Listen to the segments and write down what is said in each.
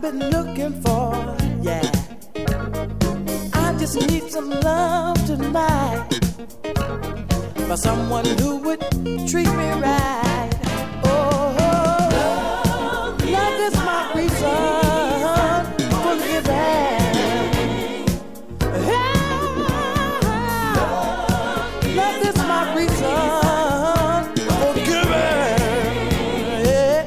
been looking for, yeah. I just need some love tonight, for someone who would treat me right. Oh, love is my reason for living. Love is my reason for giving.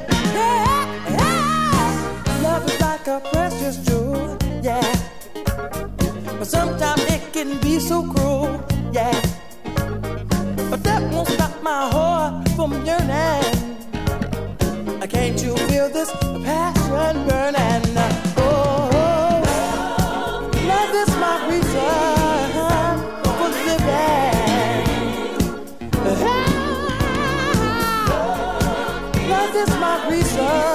Love is like a precious jewel, yeah. But sometimes it can be so cruel, yeah. But that won't stop my heart from yearning. Can't you feel this passion burning? Oh, love is my reason for living. Love is my reason.